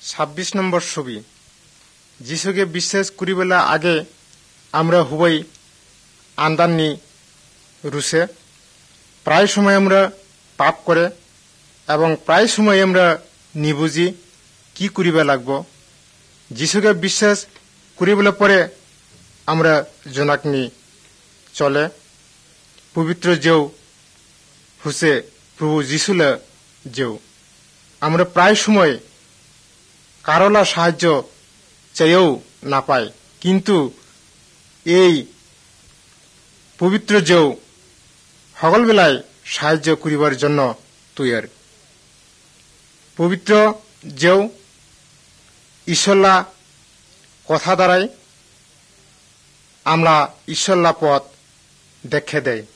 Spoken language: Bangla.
26 নম্বর ছবি। যিশুকে বিশ্বাস করিবেলা আগে আমরা হুবই আন্দাননি রুসে। প্রায় সময় আমরা পাপ করে এবং প্রায় সময় আমরা নিবুঝি কি করিবা লাগব। যিশুকে বিশ্বাস করিবেলা পরে আমরা জোনাকনি চলে পবিত্র যেও হুসে প্রভু যিশুলে যেও। আমরা প্রায় সময় কারলা সাহায্য চাইও না পাই, কিন্তু এই পবিত্র যেও সকল বেলায় সাহায্য করিবার জন্য তৈয়ার। পবিত্র যেও ঈশ্বরলা কথা দ্বারাই আমরা ঈশ্বরলা পথ দেখে দেয়।